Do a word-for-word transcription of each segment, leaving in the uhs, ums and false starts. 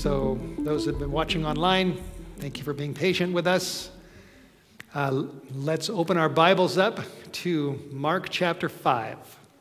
So those that have been watching online, thank you for being patient with us. Uh, let's open our Bibles up to Mark chapter five.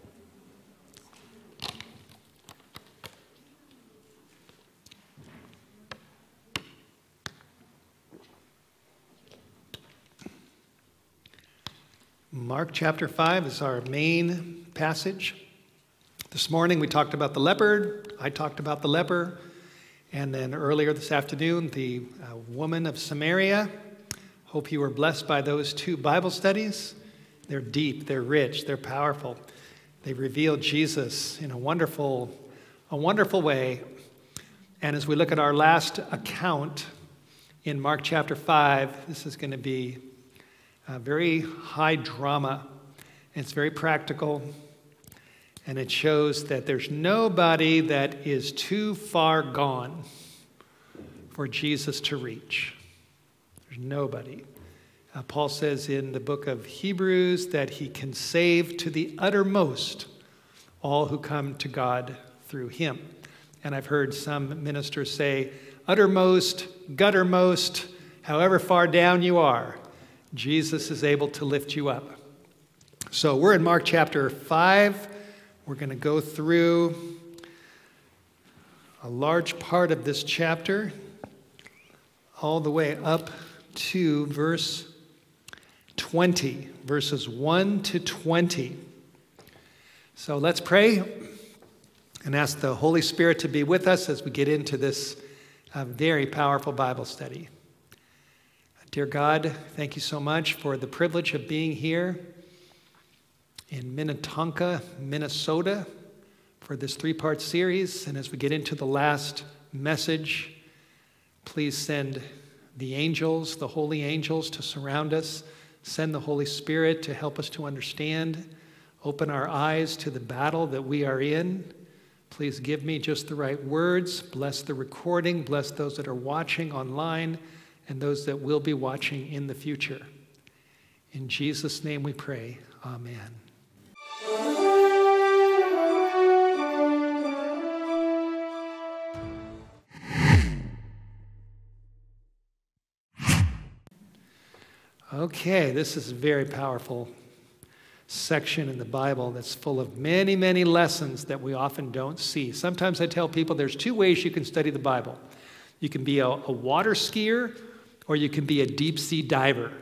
Mark chapter five is our main passage. This morning we talked about the leopard, I talked about the leper, and then earlier this afternoon, the uh, woman of Samaria. Hope you were blessed by those two Bible studies. They're deep, they're rich, they're powerful. They reveal Jesus in a wonderful, a wonderful way. And as we look at our last account in Mark chapter five, this is going to be a very high drama. It's very practical. And it shows that there's nobody that is too far gone for Jesus to reach. There's nobody. Uh, Paul says in the book of Hebrews that he can save to the uttermost all who come to God through him. And I've heard some ministers say, uttermost, guttermost, however far down you are, Jesus is able to lift you up. So we're in Mark chapter five. We're going to go through a large part of this chapter, all the way up to verse twenty, verses one to twenty. So let's pray and ask the Holy Spirit to be with us as we get into this uh, very powerful Bible study. Dear God, thank you so much for the privilege of being here in Minnetonka, Minnesota, for this three-part series. And as we get into the last message, please send the angels, the holy angels, to surround us. Send the Holy Spirit to help us to understand. Open our eyes to the battle that we are in. Please give me just the right words. Bless the recording. Bless those that are watching online and those that will be watching in the future. In Jesus' name we pray. Amen. Okay, this is a very powerful section in the Bible that's full of many, many lessons that we often don't see. Sometimes I tell people there's two ways you can study the Bible. You can be a, a water skier or you can be a deep sea diver.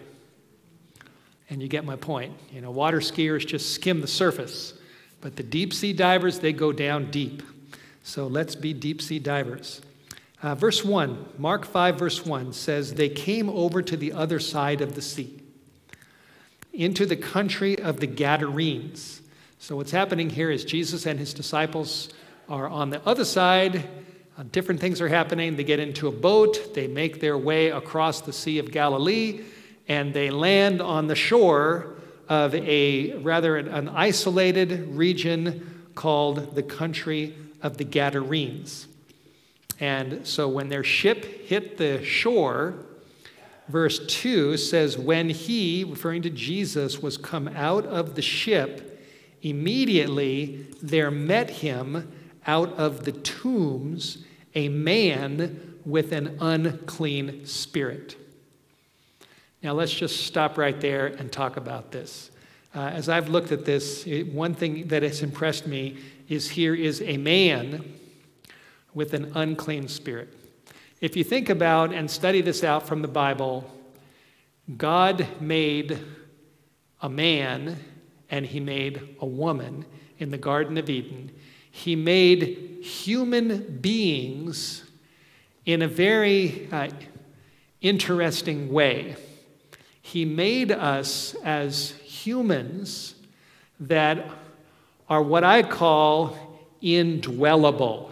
And you get my point. You know, water skiers just skim the surface, but the deep sea divers, they go down deep. So let's be deep sea divers. Uh, verse one, Mark five, verse one says, they came over to the other side of the sea, into the country of the Gadarenes. So what's happening here is Jesus and his disciples are on the other side. Uh, different things are happening. They get into a boat. They make their way across the Sea of Galilee, and they land on the shore of a rather an isolated region called the country of the Gadarenes. And so when their ship hit the shore, verse two says, when he, referring to Jesus, was come out of the ship, immediately there met him out of the tombs a man with an unclean spirit. Now let's just stop right there and talk about this. Uh, as I've looked at this, it, one thing that has impressed me is here is a man with an unclean spirit. If you think about and study this out from the Bible, God made a man and he made a woman in the Garden of Eden. He made human beings in a very uh, interesting way. He made us as humans that are what I call indwellable,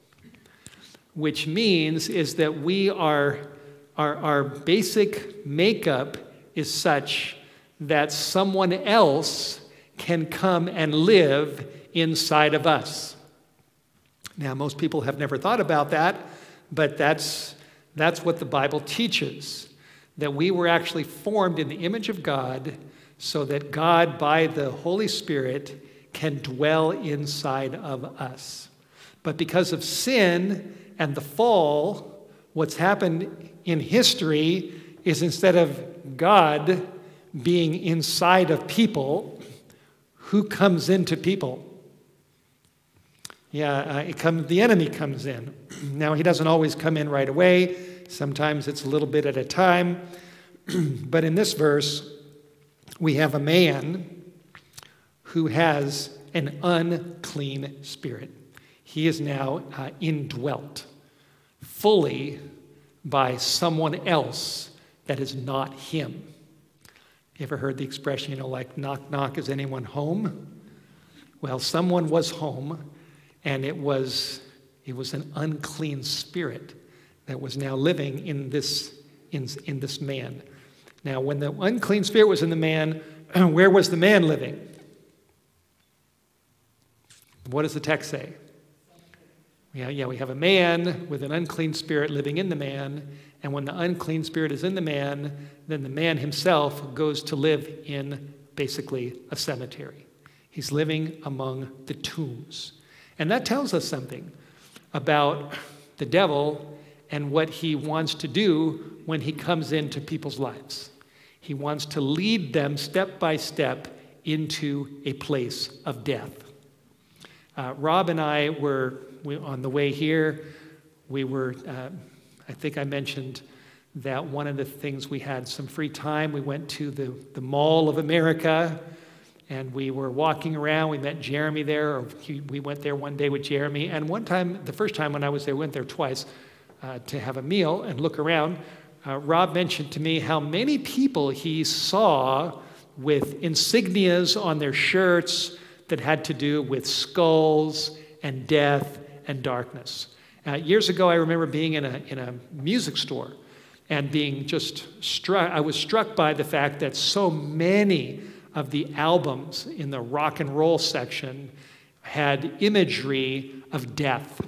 which means is that we are, our, our basic makeup is such that someone else can come and live inside of us. Now, most people have never thought about that, but that's, that's what the Bible teaches, that we were actually formed in the image of God so that God, by the Holy Spirit, can dwell inside of us. But because of sin and the fall, what's happened in history is instead of God being inside of people, who comes into people? Yeah, uh, it comes, the enemy comes in. Now, he doesn't always come in right away. Sometimes it's a little bit at a time. But in this verse, we have a man who has an unclean spirit. He is now uh, indwelt fully by someone else that is not him. You ever heard the expression, you know, like, knock, knock, is anyone home? Well, someone was home, and it was, it was an unclean spirit that was now living in this, in, in this man. Now, when the unclean spirit was in the man, where was the man living? What does the text say? Yeah, yeah, we have a man with an unclean spirit living in the man, and when the unclean spirit is in the man, then the man himself goes to live in basically a cemetery. He's living among the tombs. And that tells us something about the devil and what he wants to do when he comes into people's lives. He wants to lead them step by step into a place of death. Uh, Rob and I were we, on the way here, we were, uh, I think I mentioned that one of the things, we had some free time. We went to the, the Mall of America, and we were walking around. We met Jeremy there, or he, we went there one day with Jeremy. And one time, the first time when I was there, we went there twice uh, to have a meal and look around. Uh, Rob mentioned to me how many people he saw with insignias on their shirts that had to do with skulls and death and darkness. Uh, years ago, I remember being in a, in a music store and being just struck. I was struck by the fact that so many of the albums in the rock and roll section had imagery of death.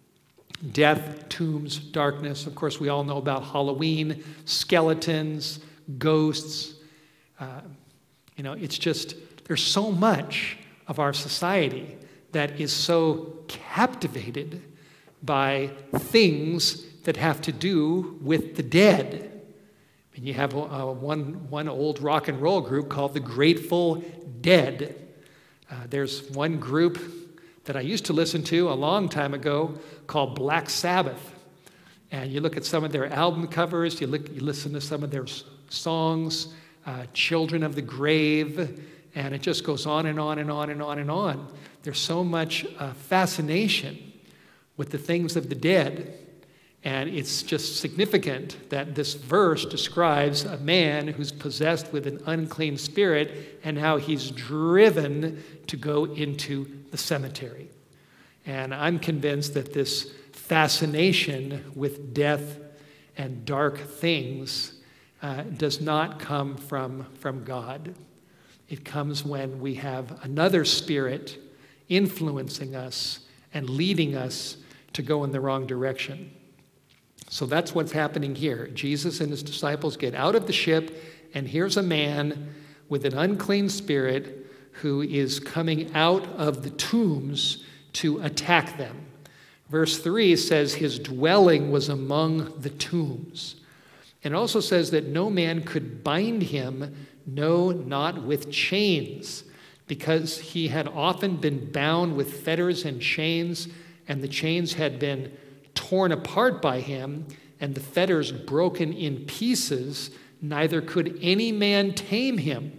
Death, tombs, darkness. Of course, we all know about Halloween, skeletons, ghosts. Uh, you know, it's just, there's so much of our society that is so captivated by things that have to do with the dead. And you have uh, one, one old rock and roll group called the Grateful Dead. Uh, there's one group that I used to listen to a long time ago called Black Sabbath. And you look at some of their album covers, you, look, you listen to some of their songs, uh, Children of the Grave, and it just goes on and on and on and on and on. There's so much uh, fascination with the things of the dead. And it's just significant that this verse describes a man who's possessed with an unclean spirit and how he's driven to go into the cemetery. And I'm convinced that this fascination with death and dark things uh, does not come from, from God. It comes when we have another spirit influencing us and leading us to go in the wrong direction. So that's what's happening here. Jesus and his disciples get out of the ship, and here's a man with an unclean spirit who is coming out of the tombs to attack them. Verse three says his dwelling was among the tombs. And it also says that no man could bind him, no, not with chains, because he had often been bound with fetters and chains, and the chains had been torn apart by him, and the fetters broken in pieces, neither could any man tame him.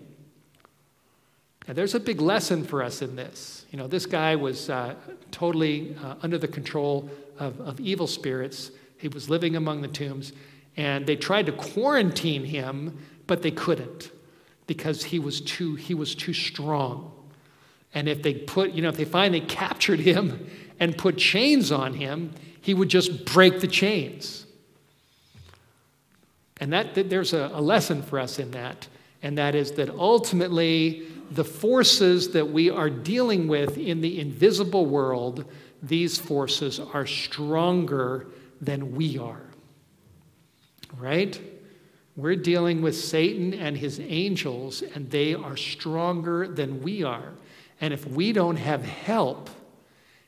Now, there's a big lesson for us in this. You know, this guy was uh, totally uh, under the control of, of evil spirits. He was living among the tombs, and they tried to quarantine him, but they couldn't because he was too, he was too strong. And if they put, you know, if they finally captured him and put chains on him, he would just break the chains. And that, that there's a, a lesson for us in that, and that is that ultimately the forces that we are dealing with in the invisible world, these forces are stronger than we are. Right? We're dealing with Satan and his angels, and they are stronger than we are. And if we don't have help,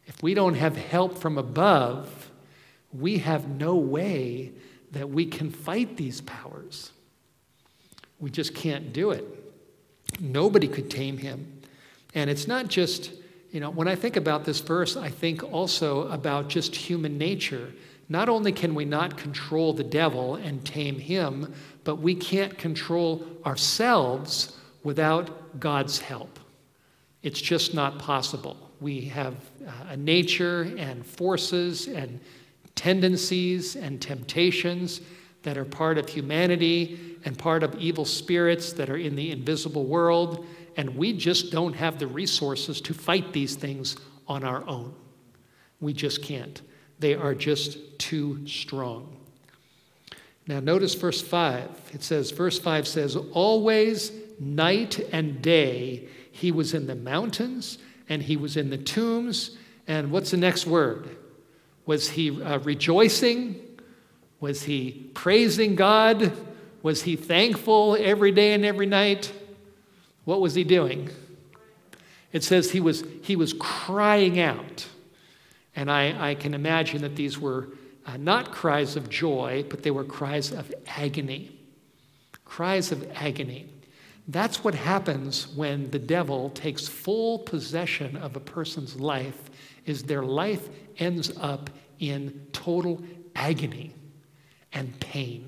If we don't have help from above, we have no way that we can fight these powers. We just can't do it. Nobody could tame him. And it's not just, you know, when I think about this verse, I think also about just human nature. Not only can we not control the devil and tame him, but we can't control ourselves without God's help. It's just not possible. We have a nature and forces and tendencies and temptations that are part of humanity and part of evil spirits that are in the invisible world, and we just don't have the resources to fight these things on our own. We just can't. They are just too strong. Now notice verse five. It says, verse five says, always night and day he was in the mountains and he was in the tombs. And what's the next word? Was he uh, rejoicing? Was he praising God? Was he thankful every day and every night? What was he doing? It says he was, he was crying out. And I, I can imagine that these were uh, not cries of joy, but they were cries of agony. Cries of agony. That's what happens when the devil takes full possession of a person's life, is their life ends up in total agony and pain.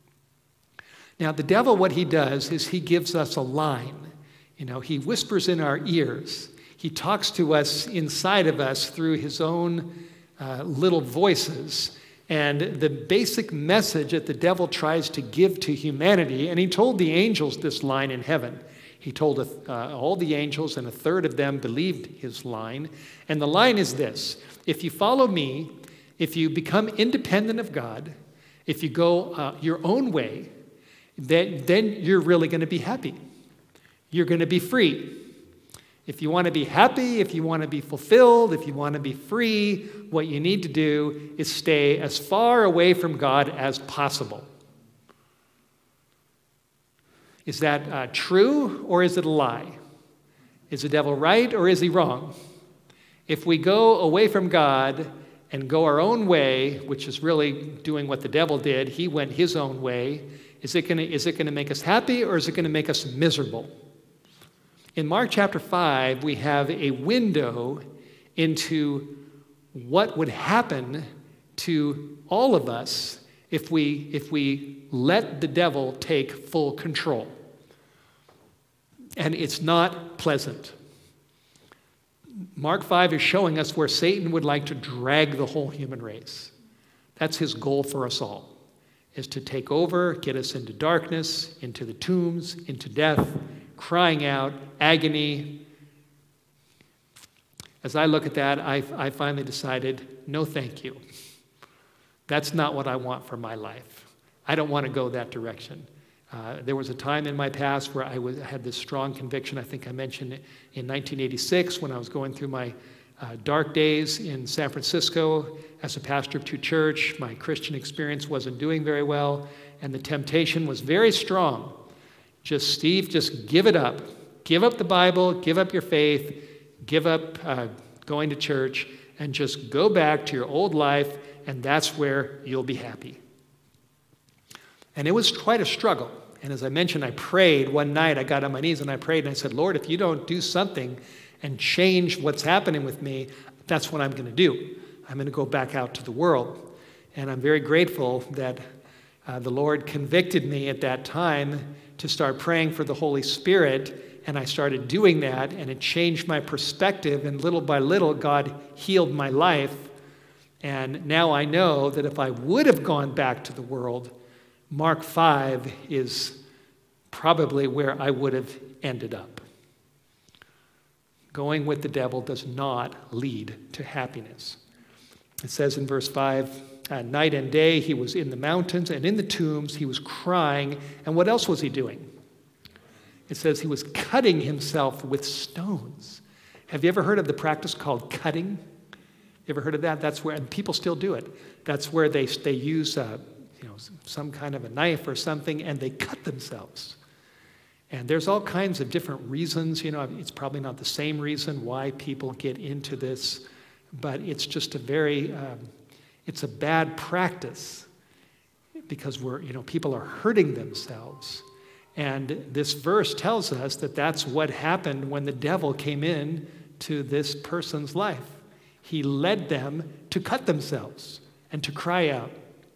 Now, the devil, what he does is he gives us a line. You know, he whispers in our ears. He talks to us inside of us through his own uh, little voices. And the basic message that the devil tries to give to humanity, and he told the angels this line in heaven. He told uh, all the angels, and a third of them believed his line. And the line is this: if you follow me, if you become independent of God, if you go uh, your own way, then, then you're really going to be happy. You're going to be free. If you want to be happy, if you want to be fulfilled, if you want to be free, what you need to do is stay as far away from God as possible. Is that uh, true, or is it a lie? Is the devil right, or is he wrong? If we go away from God and go our own way, which is really doing what the devil did, he went his own way, is it going to, is it going to make us happy, or is it going to make us miserable? In Mark chapter five, we have a window into what would happen to all of us if we, if we let the devil take full control. And it's not pleasant. Mark five is showing us where Satan would like to drag the whole human race. That's his goal for us all, is to take over, get us into darkness, into the tombs, into death, crying out, agony. As I look at that, I, I finally decided, no thank you. That's not what I want for my life. I don't want to go that direction. Uh, there was a time in my past where I was, had this strong conviction. I think I mentioned it in nineteen eighty-six when I was going through my uh, dark days in San Francisco as a pastor of two church. My Christian experience wasn't doing very well, and the temptation was very strong. Just, Steve, just give it up. Give up the Bible, give up your faith, give up uh, going to church, and just go back to your old life, and that's where you'll be happy. And it was quite a struggle. And as I mentioned, I prayed one night. I got on my knees and I prayed, and I said, Lord, if you don't do something and change what's happening with me, that's what I'm going to do. I'm going to go back out to the world. And I'm very grateful that uh, the Lord convicted me at that time to start praying for the Holy Spirit, and I started doing that, and it changed my perspective, and little by little, God healed my life. And now I know that if I would have gone back to the world, Mark five is probably where I would have ended up. Going with the devil does not lead to happiness. It says in verse five, Uh, night and day, he was in the mountains and in the tombs. He was crying. And what else was he doing? It says he was cutting himself with stones. Have you ever heard of the practice called cutting? You ever heard of that? That's where, and people still do it. That's where they, they use uh, you know, some kind of a knife or something, and they cut themselves. And there's all kinds of different reasons. You know, it's probably not the same reason why people get into this but it's just a very, um, it's a bad practice because we're, you know, people are hurting themselves. And this verse tells us that that's what happened when the devil came in to this person's life. He led them to cut themselves and to cry out.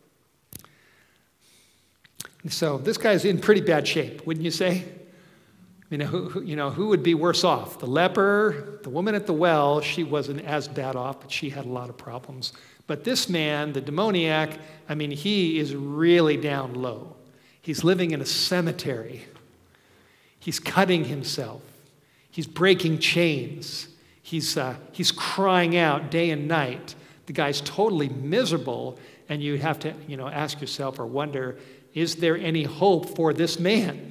So this guy's in pretty bad shape, wouldn't you say? You know, who, who, you know, who would be worse off? The leper, the woman at the well, she wasn't as bad off, but she had a lot of problems. But this man, the demoniac, I mean, he is really down low. He's living in a cemetery. He's cutting himself. He's breaking chains. He's, uh, he's crying out day and night. The guy's totally miserable, and you have to, you know, ask yourself or wonder, is there any hope for this man?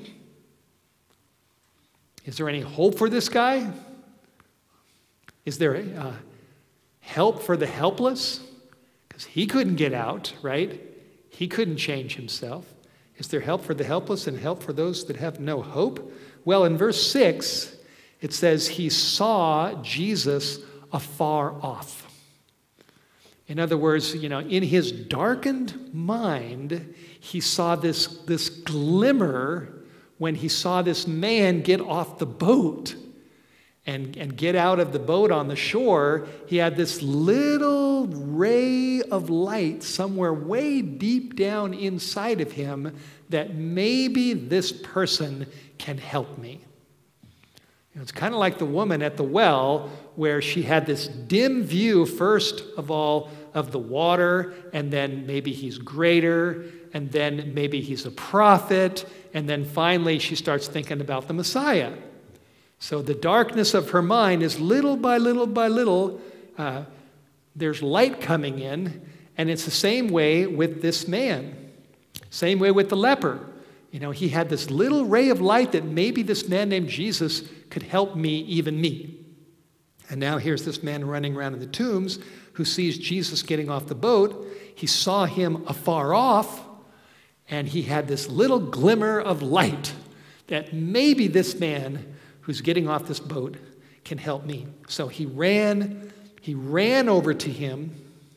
Is there any hope for this guy? Is there uh, help for the helpless? Because he couldn't get out, right? He couldn't change himself. Is there help for the helpless and help for those that have no hope? Well, in verse six, it says he saw Jesus afar off. In other words, you know, in his darkened mind, he saw this, this glimmer when he saw this man get off the boat and, and get out of the boat on the shore. He had this little ray of light somewhere way deep down inside of him that maybe this person can help me. You know, it's kind of like the woman at the well where she had this dim view, first of all, of the water, and then maybe he's greater, and then maybe he's a prophet, and then finally she starts thinking about the Messiah. So the darkness of her mind is little by little by little, uh, there's light coming in, and it's the same way with this man. Same way with the leper. You know, he had this little ray of light that maybe this man named Jesus could help me, even me. And now here's this man running around in the tombs who sees Jesus getting off the boat. He saw him afar off, and he had this little glimmer of light that maybe this man who's getting off this boat can help me. So he ran, he ran over to him,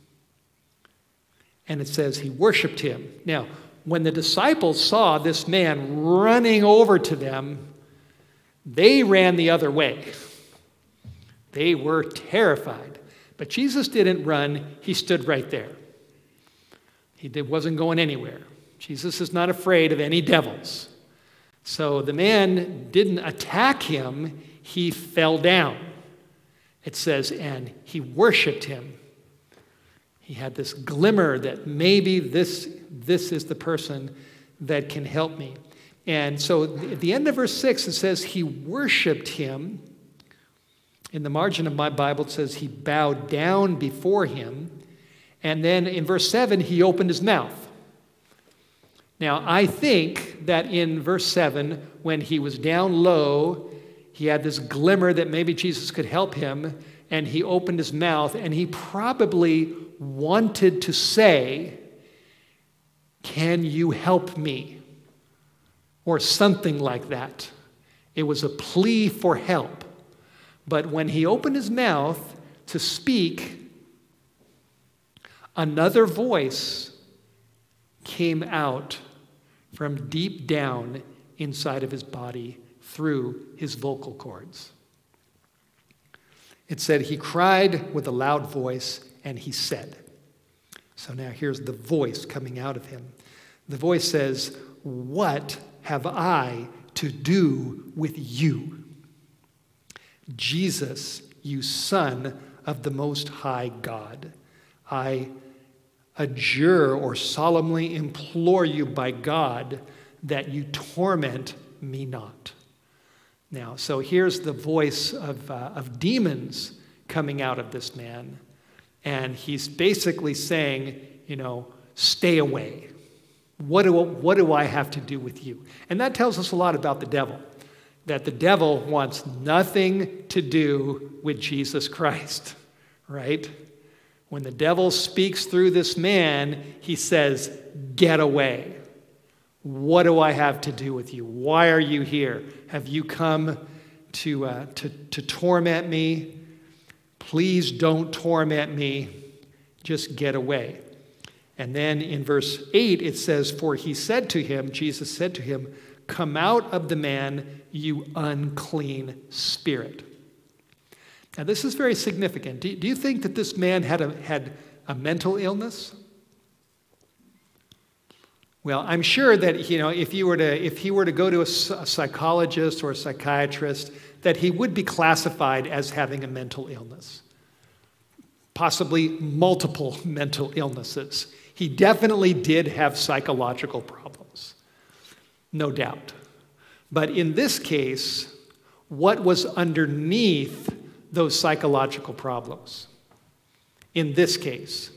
and it says he worshiped him. Now, when the disciples saw this man running over to them, they ran the other way. They were terrified. But Jesus didn't run. He stood right there. He did, wasn't going anywhere. Jesus is not afraid of any devils. So the man didn't attack him. He fell down. It says, and he worshiped him. He had this glimmer that maybe this, this is the person that can help me. And so at the end of verse six, it says he worshiped him. In the margin of my Bible, it says he bowed down before him. And then in verse seven, he opened his mouth. Now, I think that in verse seven, when he was down low, he had this glimmer that maybe Jesus could help him, and he opened his mouth, and he probably wanted to say, "Can you help me?" Or something like that. It was a plea for help. But when he opened his mouth to speak, another voice came out from deep down inside of his body through his vocal cords. It said he cried with a loud voice, and he said. So now here's the voice coming out of him. The voice says, "What have I to do with you? Jesus, you Son of the Most High God, I adjure or solemnly implore you by God that you torment me not." Now, so here's the voice of, uh, of demons coming out of this man. And he's basically saying, you know, stay away. What do, what do I have to do with you? And that tells us a lot about the devil. That the devil wants nothing to do with Jesus Christ, right? When the devil speaks through this man, he says, "Get away. What do I have to do with you? Why are you here? Have you come to, uh, to, to torment me? Please don't torment me. Just get away. And then in verse eight, it says, for he said to him, Jesus said to him, come out of the man, you unclean spirit. Now, this is very significant. Do, do you think that this man had a, had a mental illness? Well, I'm sure that, you know, if you were to, if he were to go to a, a psychologist or a psychiatrist, that he would be classified as having a mental illness, possibly multiple mental illnesses. He definitely did have psychological problems, no doubt. But in this case, what was underneath those psychological problems? In this case,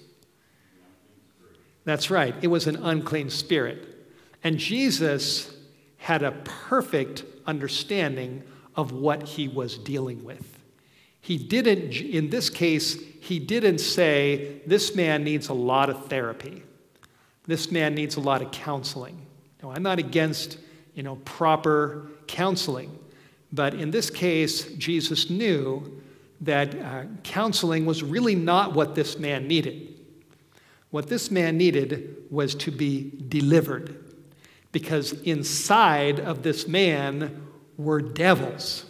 that's right, it was an unclean spirit. And Jesus had a perfect understanding of what he was dealing with. He didn't, in this case, he didn't say, this man needs a lot of therapy. This man needs a lot of counseling. No, I'm not against, you know, proper counseling. But in this case, Jesus knew that uh, counseling was really not what this man needed. What this man needed was to be delivered, because inside of this man were devils.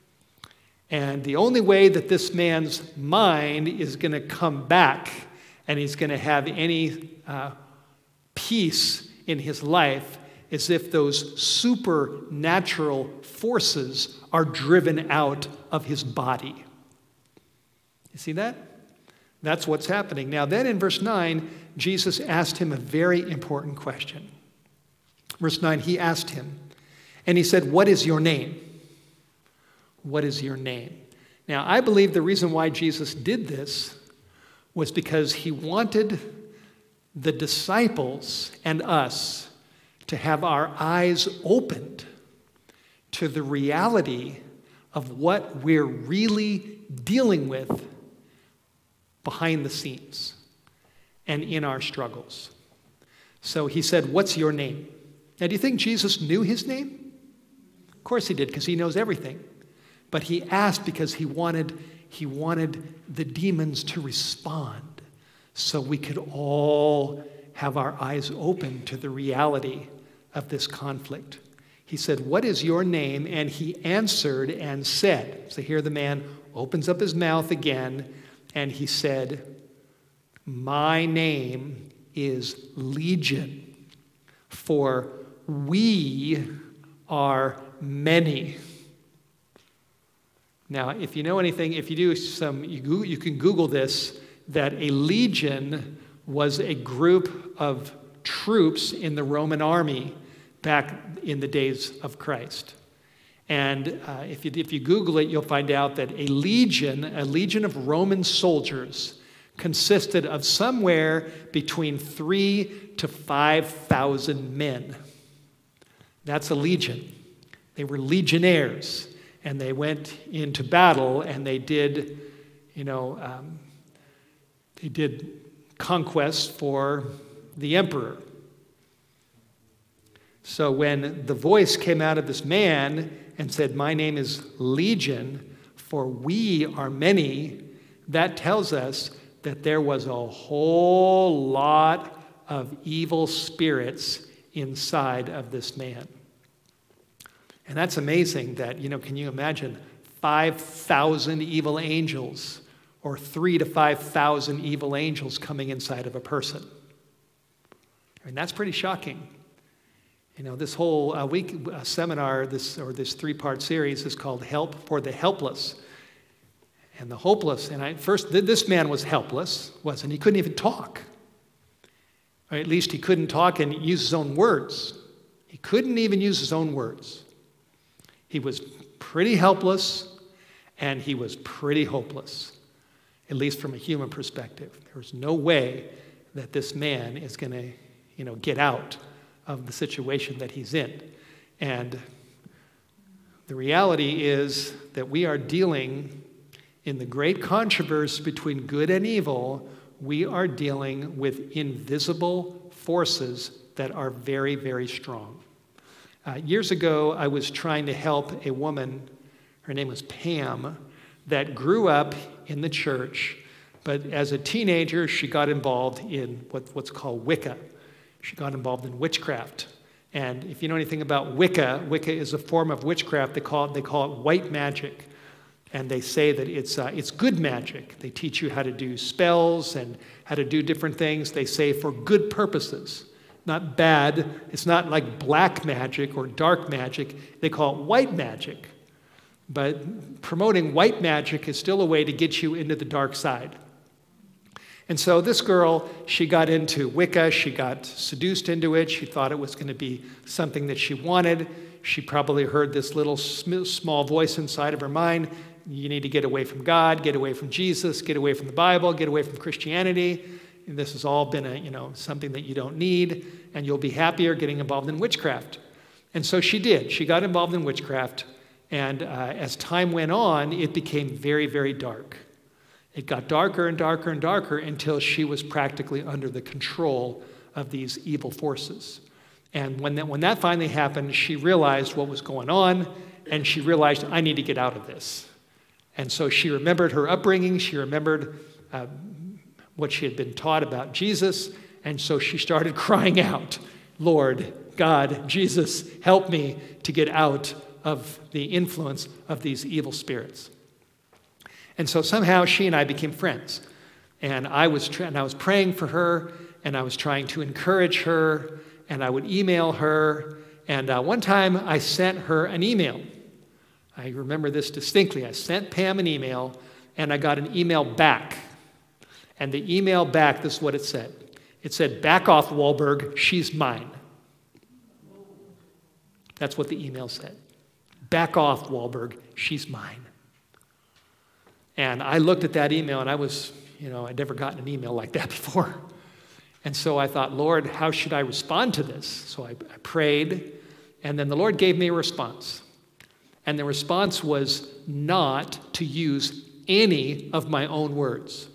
And the only way that this man's mind is going to come back and he's going to have any uh, peace in his life is if those supernatural forces are driven out of his body. You see that? That's what's happening. Now then in verse nine, Jesus asked him a very important question. Verse nine, he asked him, and he said, what is your name? What is your name? Now, I believe the reason why Jesus did this was because he wanted the disciples and us to have our eyes opened to the reality of what we're really dealing with behind the scenes and in our struggles. So he said, what's your name? Now, do you think Jesus knew his name? Of course he did, because he knows everything. But he asked because he wanted, he wanted the demons to respond so we could all have our eyes open to the reality of this conflict. He said, what is your name? And he answered and said, so here the man opens up his mouth again, and he said, my name is Legion, for we are many. Now, if you know anything, if you do some, you, go, you can Google this, that a legion was a group of troops in the Roman army back in the days of Christ. And uh, if, you, if you Google it, you'll find out that a legion, a legion of Roman soldiers, consisted of somewhere between three to five thousand men. That's a legion. They were legionnaires. And they went into battle, and they did, you know, um, they did conquests for the emperor. So when the voice came out of this man and said, my name is Legion, for we are many, that tells us that there was a whole lot of evil spirits inside of this man. And that's amazing that, you know, can you imagine five thousand evil angels or three to five thousand evil angels coming inside of a person? I mean, that's pretty shocking. You know, this whole uh, week uh, seminar, this or this three-part series is called Help for the Helpless and the Hopeless. And I first, th this man was helpless, wasn't he? He couldn't even talk. Or at least he couldn't talk and use his own words. He couldn't even use his own words. He was pretty helpless, and he was pretty hopeless, at least from a human perspective. There was no way that this man is going to, you know, get out of the situation that he's in. And the reality is that we are dealing in the great controversy between good and evil. We are dealing with invisible forces that are very, very strong. Uh, years ago, I was trying to help a woman, her name was Pam, that grew up in the church, but as a teenager, she got involved in what, what's called Wicca. She got involved in witchcraft. And if you know anything about Wicca, Wicca is a form of witchcraft. They call it, they call it white magic. And they say that it's, uh, it's good magic. They teach you how to do spells and how to do different things. They say for good purposes, not bad. It's not like black magic or dark magic. They call it white magic. But promoting white magic is still a way to get you into the dark side. And so this girl, she got into Wicca. She got seduced into it. She thought it was going to be something that she wanted. She probably heard this little small voice inside of her mind. You need to get away from God, get away from Jesus, get away from the Bible, get away from Christianity. And this has all been a, you know, something that you don't need, and you'll be happier getting involved in witchcraft. And so she did. She got involved in witchcraft. And uh, as time went on, it became very, very dark. It got darker and darker and darker until she was practically under the control of these evil forces. And when that, when that finally happened, she realized what was going on, and she realized, I need to get out of this. And so she remembered her upbringing. She remembered uh, what she had been taught about Jesus. And so she started crying out, Lord, God, Jesus, help me to get out of the influence of these evil spirits. And so somehow she and I became friends. And I was, tra- and I was praying for her, and I was trying to encourage her, and I would email her. And uh, one time I sent her an email. I remember this distinctly. I sent Pam an email, and I got an email back. And the email back, this is what it said. It said, back off, Wahlberg, she's mine. That's what the email said. Back off, Wahlberg, she's mine. And I looked at that email, and I was, you know, I'd never gotten an email like that before. And so I thought, Lord, how should I respond to this? So I, I prayed, and then the Lord gave me a response. And the response was not to use any of my own words,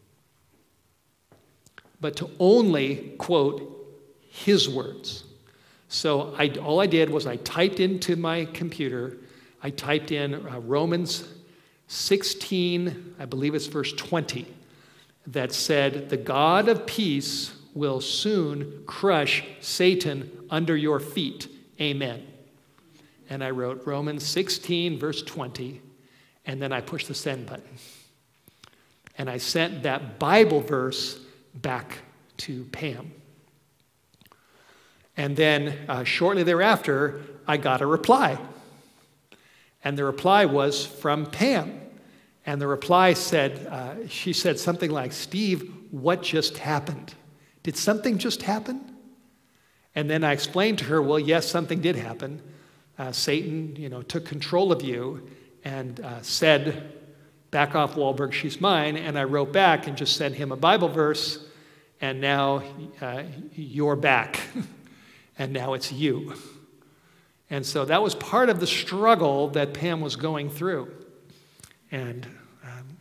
but to only quote his words. So I, all I did was I typed into my computer, I typed in uh, Romans sixteen, I believe it's verse twenty, that said, the God of peace will soon crush Satan under your feet. Amen. And I wrote Romans sixteen, verse twenty, and then I pushed the send button. And I sent that Bible verse back to Pam. And then uh, shortly thereafter, I got a reply. And the reply was from Pam. And the reply said, uh, she said something like, Steve, what just happened? Did something just happen? And then I explained to her, well, yes, something did happen. Uh, Satan, you know, took control of you and uh, said, back off, Wahlberg, she's mine. And I wrote back and just sent him a Bible verse, and now uh, you're back. And now it's you. And so that was part of the struggle that Pam was going through. And um,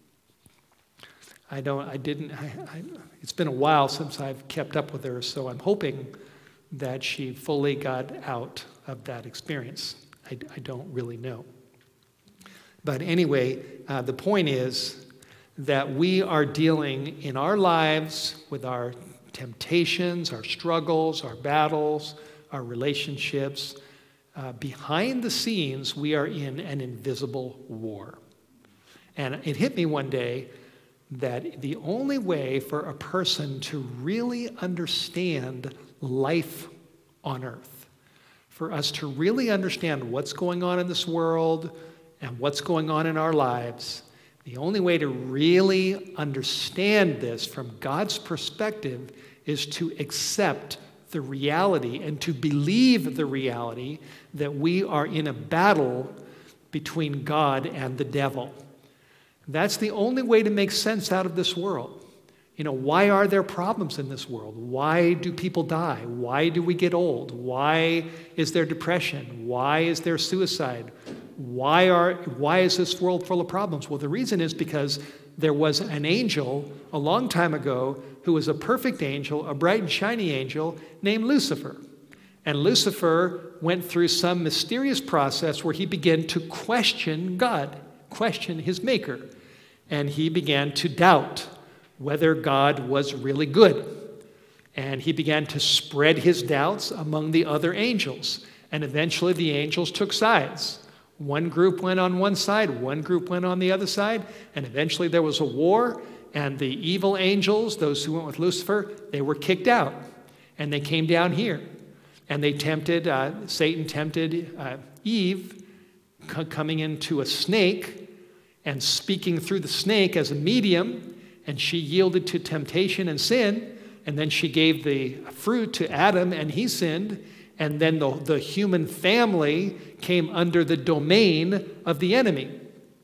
I don't, I didn't, I, I, it's been a while since I've kept up with her, so I'm hoping that she fully got out of that experience. I, I don't really know. But anyway, uh, the point is that we are dealing in our lives with our temptations, our struggles, our battles, our relationships. Uh, behind the scenes, we are in an invisible war. And it hit me one day that the only way for a person to really understand life on earth, for us to really understand what's going on in this world and what's going on in our lives, the only way to really understand this from God's perspective is to accept the reality and to believe the reality that we are in a battle between God and the devil. That's the only way to make sense out of this world. You know, why are there problems in this world? Why do people die? Why do we get old? Why is there depression? Why is there suicide? Why are, why is this world full of problems? Well, the reason is because there was an angel a long time ago who was a perfect angel, a bright and shiny angel named Lucifer. And Lucifer went through some mysterious process where he began to question God. question his maker. And he began to doubt whether God was really good. And he began to spread his doubts among the other angels. And eventually the angels took sides. One group went on one side, one group went on the other side, and eventually there was a war, and the evil angels, those who went with Lucifer, they were kicked out. And they came down here. And they tempted, uh, Satan tempted uh, Eve, c- coming into a snake and speaking through the snake as a medium, and she yielded to temptation and sin, and then she gave the fruit to Adam, and he sinned, and then the, the human family came under the domain of the enemy.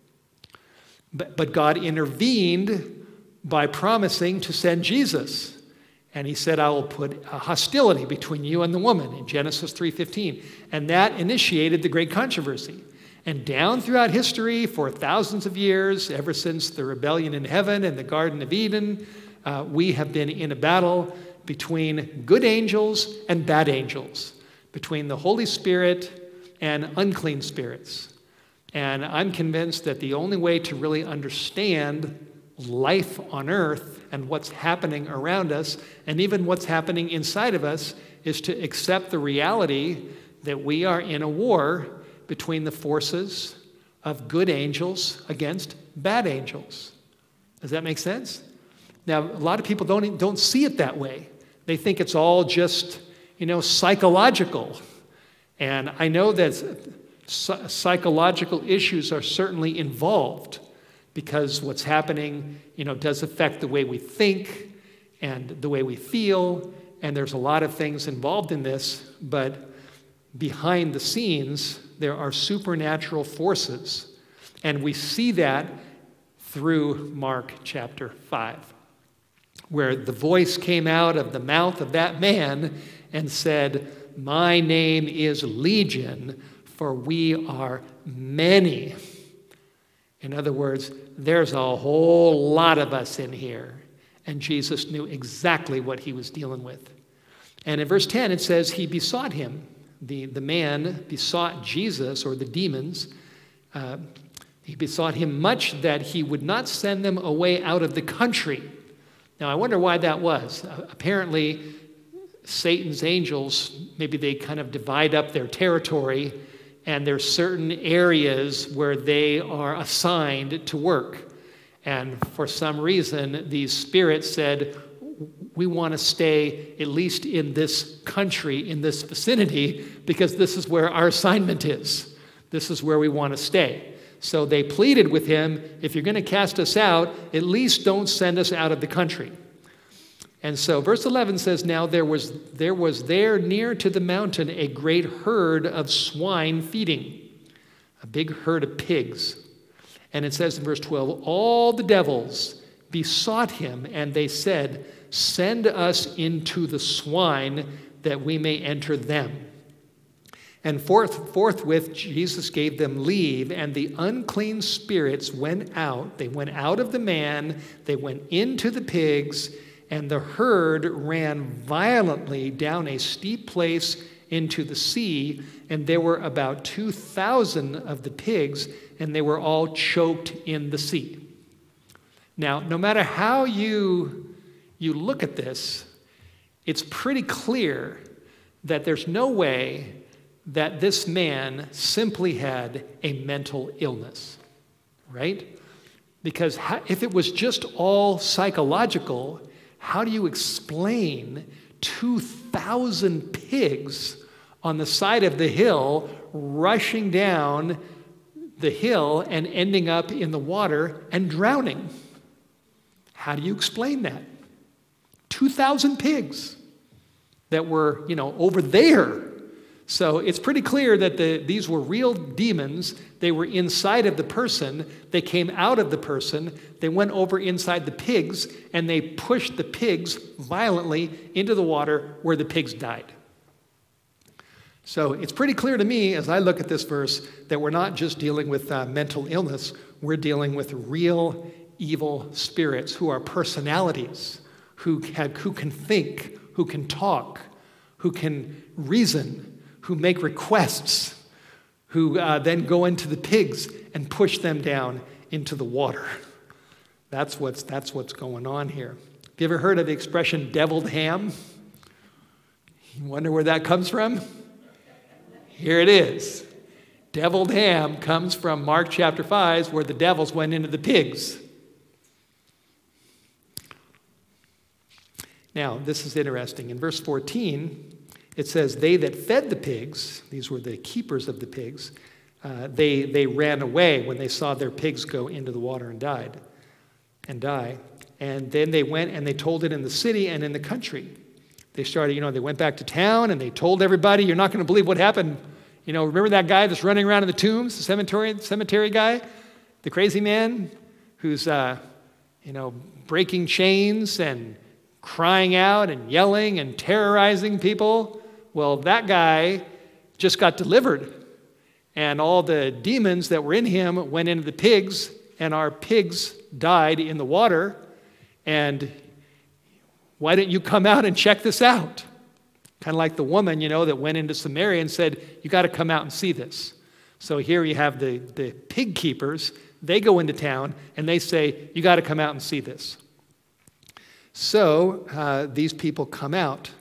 But, but God intervened by promising to send Jesus. And he said, I will put a hostility between you and the woman in Genesis three fifteen. And that initiated the great controversy. And down throughout history for thousands of years, ever since the rebellion in heaven and the Garden of Eden, uh, we have been in a battle between good angels and bad angels, between the Holy Spirit and unclean spirits. And I'm convinced that the only way to really understand life on earth and what's happening around us, and even what's happening inside of us, is to accept the reality that we are in a war between the forces of good angels against bad angels. Does that make sense? Now, a lot of people don't, don't see it that way. They think it's all just, you know, psychological. And I know that psychological issues are certainly involved, because what's happening, you know, does affect the way we think and the way we feel, and there's a lot of things involved in this, but behind the scenes, there are supernatural forces, and we see that through Mark chapter five, where the voice came out of the mouth of that man and said, my name is Legion, for we are many. In other words, there's a whole lot of us in here. And Jesus knew exactly what he was dealing with. And in verse ten, it says, he besought him. The, the man besought Jesus, or the demons. Uh, he besought him much that he would not send them away out of the country. Now, I wonder why that was. Uh, apparently, Satan's angels, maybe they kind of divide up their territory, and there's certain areas where they are assigned to work. And for some reason, these spirits said, we want to stay at least in this country, in this vicinity, because this is where our assignment is. This is where we want to stay. So they pleaded with him, if you're going to cast us out, at least don't send us out of the country. And so verse eleven says, now there was, there was there near to the mountain a great herd of swine feeding, a big herd of pigs. And it says in verse twelve, all the devils besought him, and they said, send us into the swine that we may enter them. And forth, forthwith Jesus gave them leave, and the unclean spirits went out. They went out of the man, they went into the pigs, and the herd ran violently down a steep place into the sea, and there were about two thousand of the pigs, and they were all choked in the sea. Now, no matter how you, you look at this, it's pretty clear that there's no way that this man simply had a mental illness, right? Because if it was just all psychological, how do you explain two thousand pigs on the side of the hill rushing down the hill and ending up in the water and drowning? How do you explain that? two thousand pigs that were, you know, over there. So it's pretty clear that the, these were real demons. They were inside of the person. They came out of the person. They went over inside the pigs, and they pushed the pigs violently into the water where the pigs died. So it's pretty clear to me as I look at this verse that we're not just dealing with uh, mental illness. We're dealing with real evil spirits who are personalities, who, have, who can think, who can talk, who can reason, who make requests, who uh, then go into the pigs and push them down into the water. That's what's, that's what's going on here. Have you ever heard of the expression deviled ham? You wonder where that comes from? Here it is. Deviled ham comes from Mark chapter five, where the devils went into the pigs. Now, this is interesting. In verse fourteen, it says, they that fed the pigs, these were the keepers of the pigs, uh, they, they ran away when they saw their pigs go into the water and died, and die. And then they went and they told it in the city and in the country. They started, you know, they went back to town and they told everybody, you're not going to believe what happened. You know, remember that guy that's running around in the tombs, the cemetery, cemetery guy? The crazy man who's, uh, you know, breaking chains and crying out and yelling and terrorizing people. Well, that guy just got delivered. And all the demons that were in him went into the pigs, and our pigs died in the water. And why didn't you come out and check this out? Kind of like the woman, you know, that went into Samaria and said, you got to come out and see this. So here you have the, the pig keepers. They go into town and they say, you got to come out and see this. So uh, these people come out.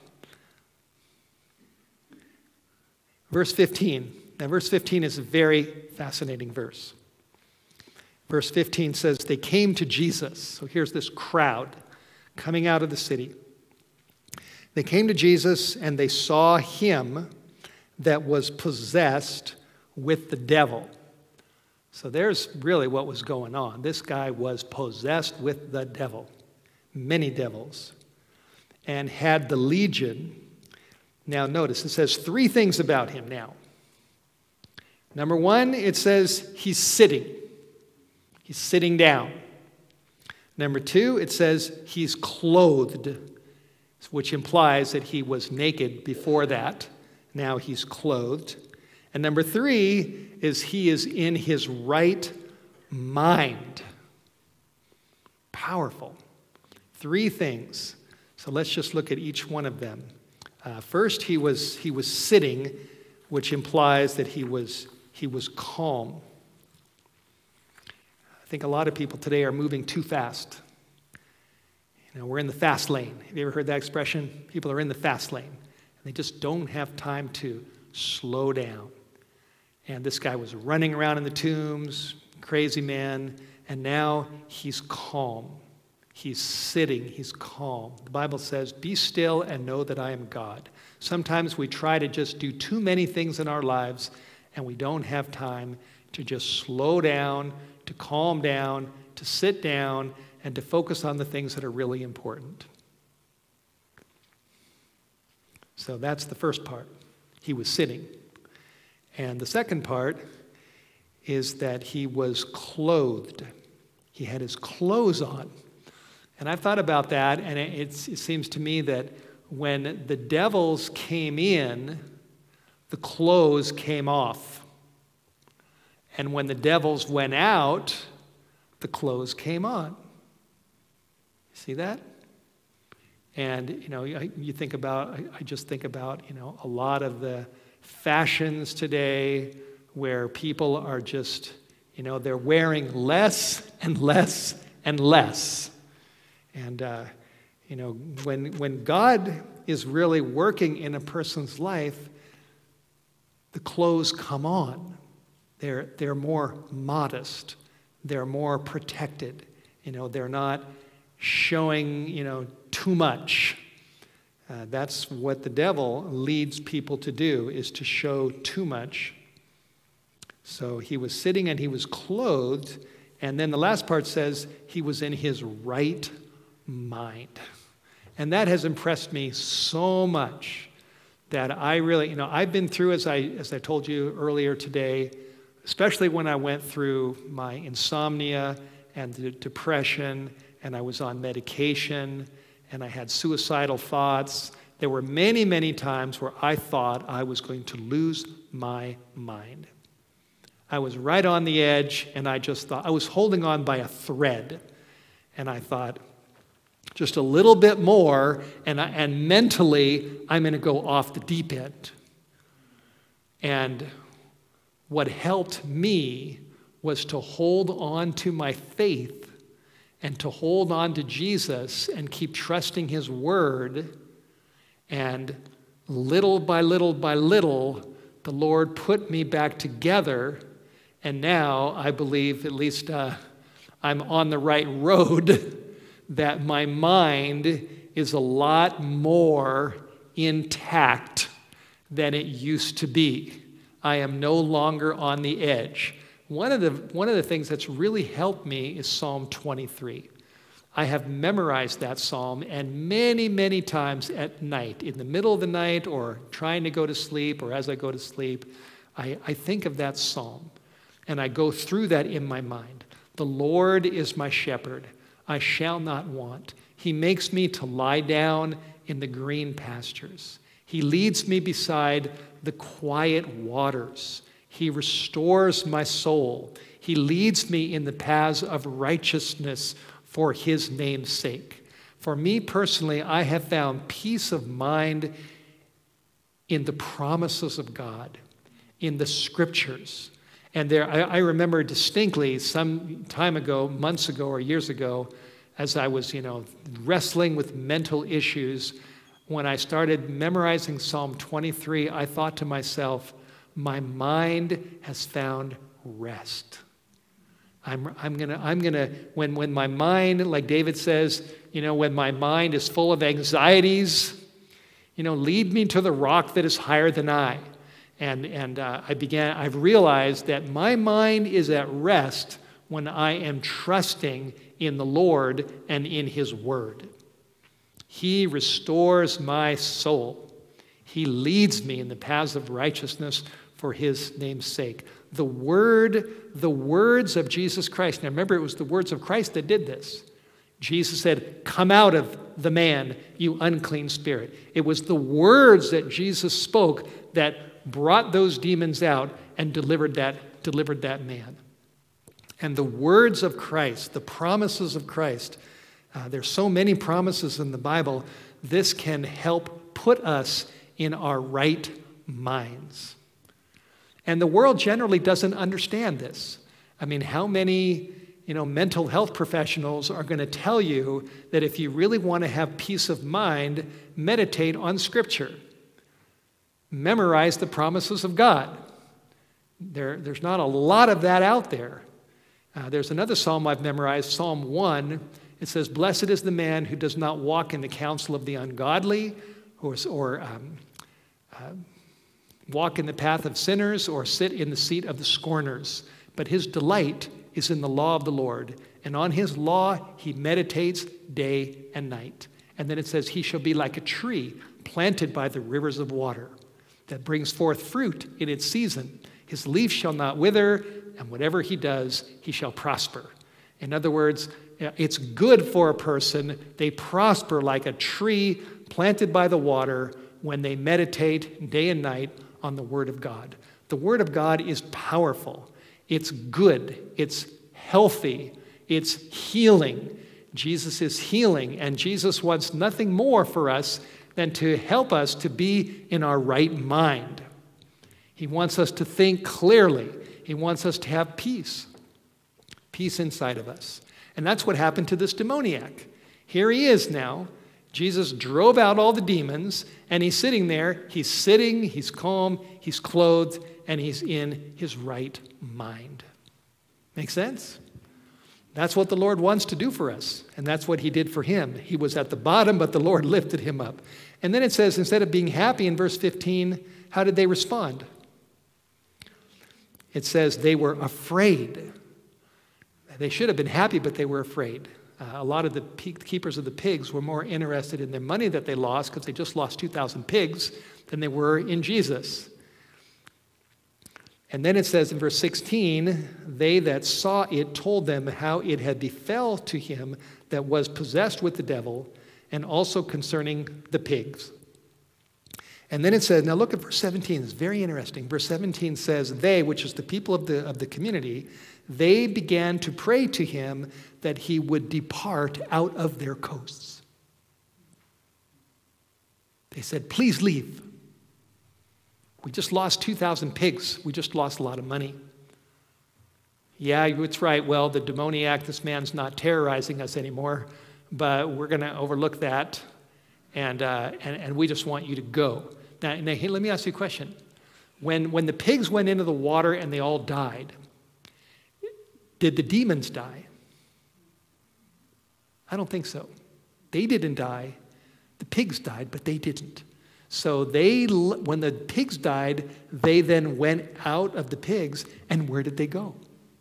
Verse fifteen. Now, verse fifteen is a very fascinating verse. Verse fifteen says, they came to Jesus. So here's this crowd coming out of the city. They came to Jesus and they saw him that was possessed with the devil. So there's really what was going on. This guy was possessed with the devil, many devils, and had the legion. Now notice, it says three things about him now. Number one, it says he's sitting. He's sitting down. Number two, it says he's clothed, which implies that he was naked before that. Now he's clothed. And number three is he is in his right mind. Powerful. Three things. So let's just look at each one of them. Uh, first, he was, he was sitting, which implies that he was, he was calm. I think a lot of people today are moving too fast. You know, we're in the fast lane. Have you ever heard that expression? People are in the fast lane, and they just don't have time to slow down. And this guy was running around in the tombs, crazy man, and now he's calm. He's sitting, he's calm. The Bible says, be still and know that I am God. Sometimes we try to just do too many things in our lives, and we don't have time to just slow down, to calm down, to sit down, and to focus on the things that are really important. So that's the first part. He was sitting. And the second part is that he was clothed. He had his clothes on. And I've thought about that, and it, it's, it seems to me that when the devils came in, the clothes came off. And when the devils went out, the clothes came on. See that? And, you know, you think about, I just think about, you know, a lot of the fashions today where people are just, you know, they're wearing less and less and less. And, uh, you know, when, when God is really working in a person's life, the clothes come on. They're, they're more modest. They're more protected. You know, they're not showing, you know, too much. Uh, that's what the devil leads people to do, is to show too much. So he was sitting and he was clothed. And then the last part says he was in his right mind. And that has impressed me so much that I really, you know, I've been through, as I, as I told you earlier today, especially when I went through my insomnia and the depression, and I was on medication, and I had suicidal thoughts. There were many, many times where I thought I was going to lose my mind. I was right on the edge, and I just thought, I was holding on by a thread, and I thought, just a little bit more, and, I, and mentally, I'm going to go off the deep end. And What helped me was to hold on to my faith and to hold on to Jesus and keep trusting his word. And little by little by little, the Lord put me back together. And now I believe, at least uh, I'm on the right road, that my mind is a lot more intact than it used to be. I am no longer on the edge. One of the, one of the things that's really helped me is Psalm twenty-three. I have memorized that psalm, and many, many times at night, in the middle of the night or trying to go to sleep or as I go to sleep, I, I think of that psalm, and I go through that in my mind. The Lord is my shepherd. I shall not want. He makes me to lie down in the green pastures. He leads me beside the quiet waters. He restores my soul. He leads me in the paths of righteousness for his name's sake. For me personally, I have found peace of mind in the promises of God, in the scriptures. And there, I, I remember distinctly some time ago, months ago or years ago, as I was, you know, wrestling with mental issues, when I started memorizing Psalm twenty-three, I thought to myself, my mind has found rest. I'm, I'm gonna, I'm gonna, when, when my mind, like David says, you know, when my mind is full of anxieties, you know, lead me to the rock that is higher than I. And, and uh, I began, I've realized that my mind is at rest when I am trusting in the Lord and in his word. He restores my soul. He leads me in the paths of righteousness for his name's sake. The word, the words of Jesus Christ. Now remember, it was the words of Christ that did this. Jesus said, "Come out of the man, you unclean spirit." It was the words that Jesus spoke that brought those demons out and delivered that, delivered that man. And the words of Christ, the promises of Christ, uh, there's so many promises in the Bible, this can help put us in our right minds. And the world generally doesn't understand this. I mean, how many, you know, mental health professionals are going to tell you that if you really want to have peace of mind, meditate on Scripture. Memorize the promises of God. There, there's not a lot of that out there. Uh, there's another psalm I've memorized, Psalm one. It says, "Blessed is the man who does not walk in the counsel of the ungodly, or, or um, uh, walk in the path of sinners, or sit in the seat of the scorners. But his delight is in the law of the Lord, and on his law he meditates day and night." And then it says, "He shall be like a tree planted by the rivers of water, that brings forth fruit in its season. His leaf shall not wither, and whatever he does, he shall prosper." In other words, it's good for a person. They prosper like a tree planted by the water when they meditate day and night on the Word of God. The Word of God is powerful. It's good. It's healthy. It's healing. Jesus is healing, and Jesus wants nothing more for us than to help us to be in our right mind. He wants us to think clearly. He wants us to have peace, peace inside of us. And that's what happened to this demoniac. Here he is now. Jesus drove out all the demons, and he's sitting there. He's sitting, he's calm, he's clothed, and he's in his right mind. Make sense? That's what the Lord wants to do for us, and that's what he did for him. He was at the bottom, but the Lord lifted him up. And then it says, instead of being happy in verse fifteen, how did they respond? It says they were afraid. They should have been happy, but they were afraid. Uh, a lot of the keepers of the pigs were more interested in their money that they lost, because they just lost two thousand pigs, than they were in Jesus. And then it says in verse sixteen, they that saw it told them how it had befell to him that was possessed with the devil, and also concerning the pigs. And then it says, now look at verse seventeen, it's very interesting. Verse seventeen says, they, which is the people of the, of the community, they began to pray to him that he would depart out of their coasts. They said, please leave. We just lost two thousand pigs. We just lost a lot of money. Yeah, it's right. Well, the demoniac, this man's not terrorizing us anymore, but we're going to overlook that, and, uh, and, and we just want you to go. Now, now hey, let me ask you a question. When, when the pigs went into the water and they all died, did the demons die? I don't think so. They didn't die. The pigs died, but they didn't. So they, when the pigs died, they then went out of the pigs, and where did they go?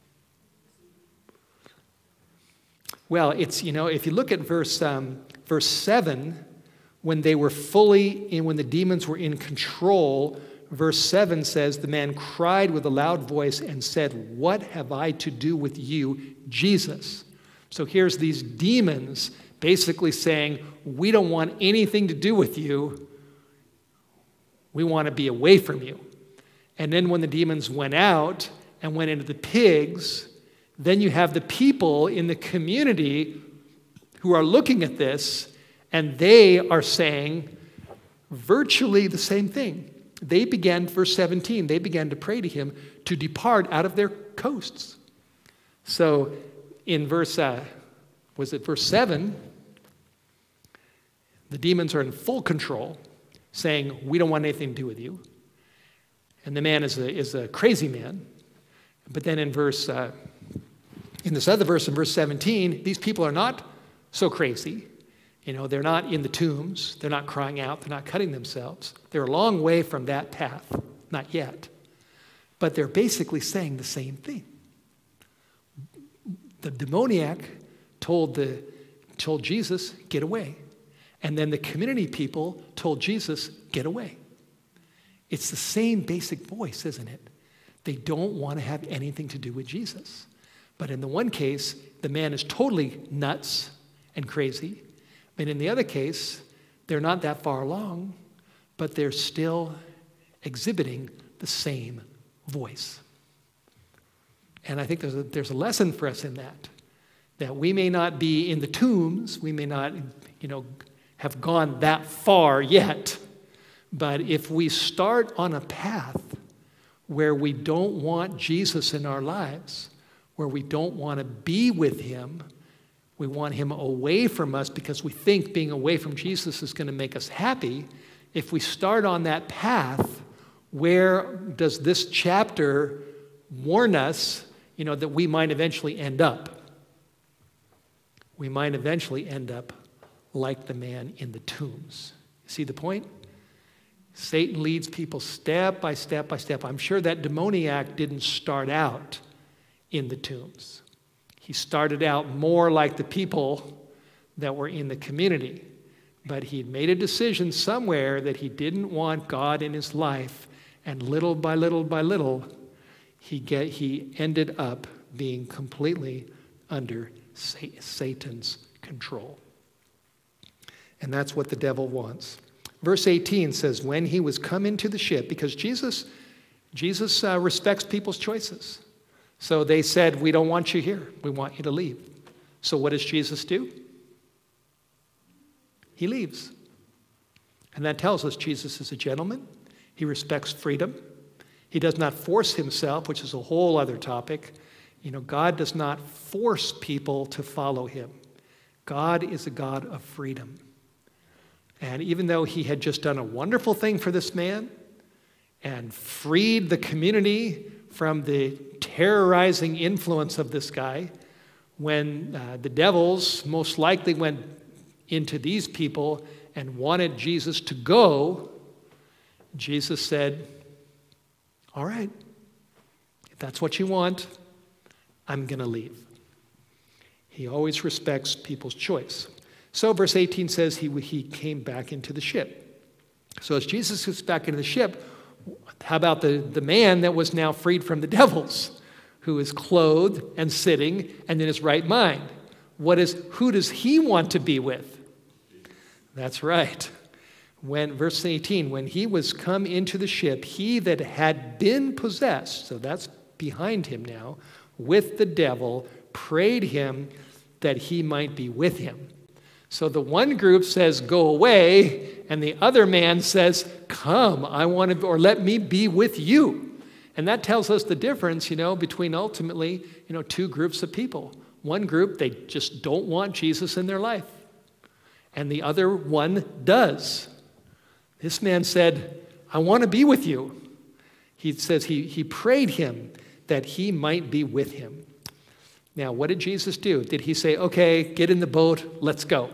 Well, it's, you know, if you look at verse, um, verse seven, when they were fully in, when the demons were in control, verse seven says, the man cried with a loud voice and said, "What have I to do with you, Jesus?" So here's these demons basically saying, we don't want anything to do with you. We want to be away from you. And then when the demons went out and went into the pigs, then you have the people in the community who are looking at this, and they are saying virtually the same thing. They began, verse seventeen, they began to pray to him to depart out of their coasts. So in verse, uh, was it verse seven, the demons are in full control, saying, we don't want anything to do with you. And the man is a, is a crazy man. But then in verse, uh, in this other verse, in verse seventeen, these people are not so crazy. You know, they're not in the tombs. They're not crying out. They're not cutting themselves. They're a long way from that path. Not yet. But they're basically saying the same thing. The demoniac told, the, told Jesus, get away. And then the community people told Jesus, get away. It's the same basic voice, isn't it? They don't want to have anything to do with Jesus. But in the one case, the man is totally nuts and crazy. But in the other case, they're not that far along, but they're still exhibiting the same voice. And I think there's a, there's a lesson for us in that, that we may not be in the tombs, we may not, you know, have gone that far yet, but if we start on a path where we don't want Jesus in our lives, where we don't want to be with him, we want him away from us because we think being away from Jesus is going to make us happy. If we start on that path, where does this chapter warn us, you know, that we might eventually end up? We might eventually end up like the man in the tombs. See the point? Satan leads people step by step by step. I'm sure that demoniac didn't start out in the tombs. He started out more like the people that were in the community. But he made a decision somewhere that he didn't want God in his life. And little by little by little, he, get, he ended up being completely under Satan's control. And that's what the devil wants. Verse eighteen says, when he was come into the ship, because Jesus, Jesus uh, respects people's choices. So they said, we don't want you here. We want you to leave. So what does Jesus do? He leaves. And that tells us Jesus is a gentleman. He respects freedom. He does not force himself, which is a whole other topic. You know, God does not force people to follow him. God is a God of freedom. And even though he had just done a wonderful thing for this man and freed the community from the terrorizing influence of this guy, when uh, the devils most likely went into these people and wanted Jesus to go, Jesus said, all right, if that's what you want, I'm going to leave. He always respects people's choice. So verse eighteen says he, he came back into the ship. So as Jesus gets back into the ship, how about the, the man that was now freed from the devils, who is clothed and sitting and in his right mind? What is, who does he want to be with? That's right. When, verse eighteen, when he was come into the ship, he that had been possessed, so that's behind him now, with the devil, prayed him that he might be with him. So the one group says, go away, and the other man says, come, I want to, or let me be with you. And that tells us the difference, you know, between ultimately, you know, two groups of people. One group, they just don't want Jesus in their life. And the other one does. This man said, I want to be with you. He says he, he prayed him that he might be with him. Now, what did Jesus do? Did he say, okay, get in the boat, let's go?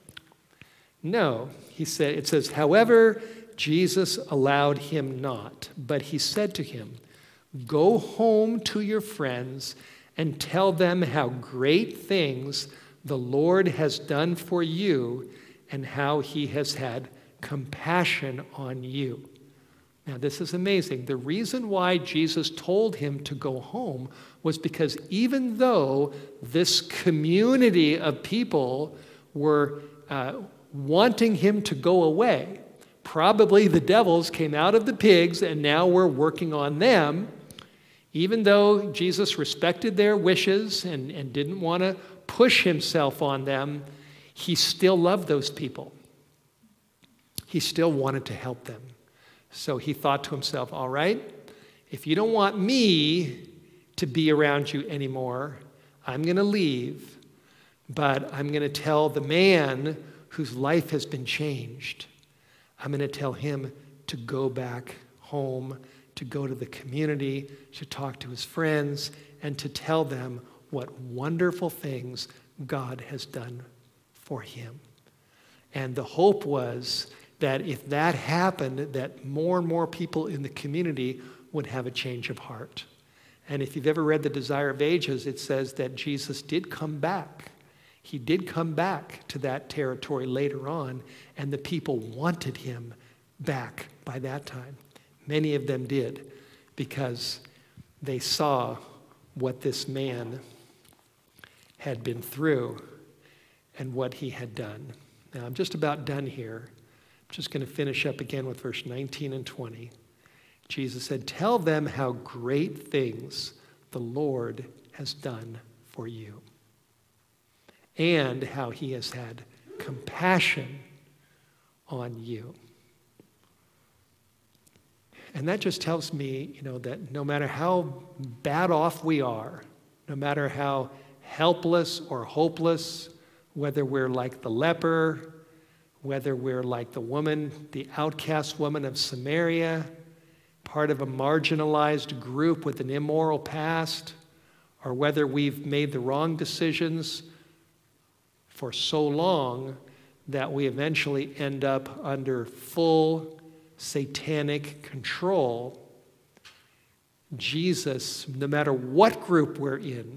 No, he said, it says, however, Jesus allowed him not, but he said to him, go home to your friends and tell them how great things the Lord has done for you and how he has had compassion on you. Now, this is amazing. The reason why Jesus told him to go home was because even though this community of people were uh, wanting him to go away, probably the devils came out of the pigs and now were working on them. Even though Jesus respected their wishes and, and didn't want to push himself on them, he still loved those people. He still wanted to help them. So he thought to himself, all right, if you don't want me to be around you anymore, I'm going to leave, but I'm going to tell the man whose life has been changed, I'm going to tell him to go back home, to go to the community, to talk to his friends, and to tell them what wonderful things God has done for him. And the hope was that if that happened, that more and more people in the community would have a change of heart. And if you've ever read The Desire of Ages, it says that Jesus did come back. He did come back to that territory later on, and the people wanted him back by that time. Many of them did, because they saw what this man had been through and what he had done. Now, I'm just about done here. I'm just going to finish up again with verse nineteen and twenty. Jesus said, tell them how great things the Lord has done for you, and how he has had compassion on you. And that just tells me, you know, that no matter how bad off we are, no matter how helpless or hopeless, whether we're like the leper, whether we're like the woman, the outcast woman of Samaria, part of a marginalized group with an immoral past, or whether we've made the wrong decisions for so long that we eventually end up under full satanic control, Jesus, no matter what group we're in,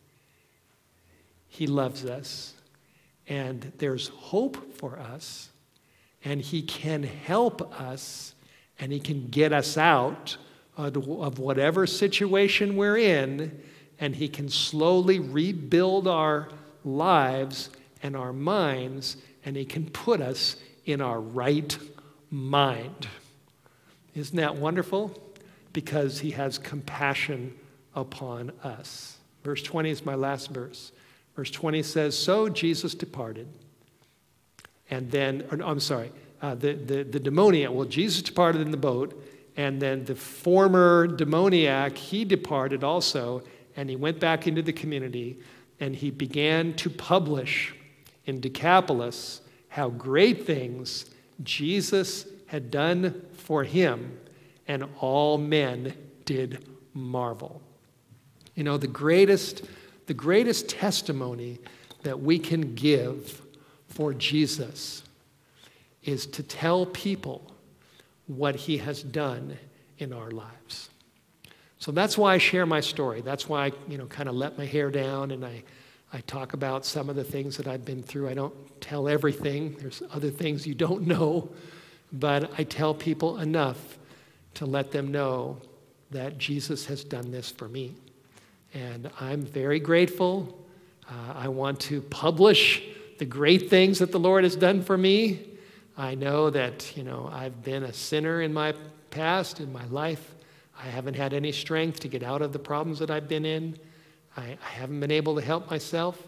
he loves us, and there's hope for us, and he can help us, and he can get us out of whatever situation we're in, and he can slowly rebuild our lives and our minds, and he can put us in our right mind. Isn't that wonderful? Because he has compassion upon us. Verse twenty is my last verse. Verse twenty says, so Jesus departed. And then, or, I'm sorry, uh, the, the, the demoniac, well, Jesus departed in the boat, and then the former demoniac, he departed also, and he went back into the community, and he began to publish in Decapolis how great things Jesus had done for him, and all men did marvel. You know, the greatest, the greatest testimony that we can give for Jesus is to tell people what he has done in our lives. So that's why I share my story. That's why I, you know, kind of let my hair down, and I, I talk about some of the things that I've been through. I don't tell everything. There's other things you don't know, but I tell people enough to let them know that Jesus has done this for me. And I'm very grateful. Uh, I want to publish the great things that the Lord has done for me. I know that, you know, I've been a sinner in my past, in my life. I haven't had any strength to get out of the problems that I've been in. I, I haven't been able to help myself.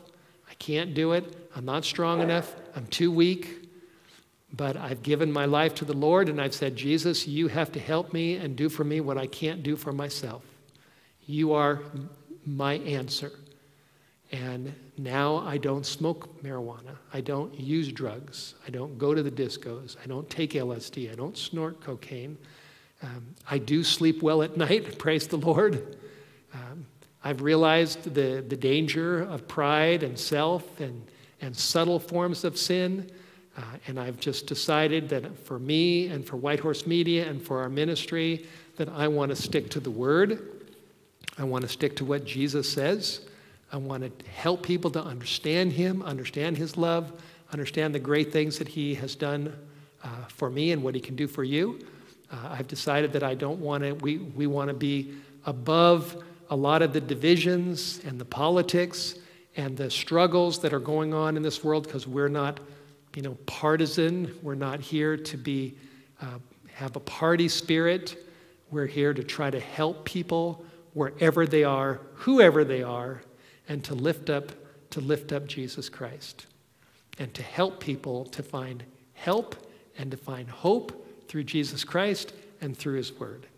I can't do it. I'm not strong enough. I'm too weak. But I've given my life to the Lord, and I've said, Jesus, you have to help me and do for me what I can't do for myself. You are my answer. And now I don't smoke marijuana. I don't use drugs. I don't go to the discos. I don't take L S D. I don't snort cocaine. Um, I do sleep well at night, praise the Lord. Um, I've realized the, the danger of pride and self and, and subtle forms of sin. Uh, and I've just decided that for me and for Whitehorse Media and for our ministry, that I want to stick to the Word. I want to stick to what Jesus says. I want to help people to understand Him, understand His love, understand the great things that He has done uh, for me and what He can do for you. Uh, I've decided that I don't want to, we, we want to be above a lot of the divisions and the politics and the struggles that are going on in this world, because we're not, you know, partisan. We're not here to be, uh, have a party spirit. We're here to try to help people wherever they are, whoever they are, and to lift up, to lift up Jesus Christ, and to help people to find help and to find hope through Jesus Christ and through His Word.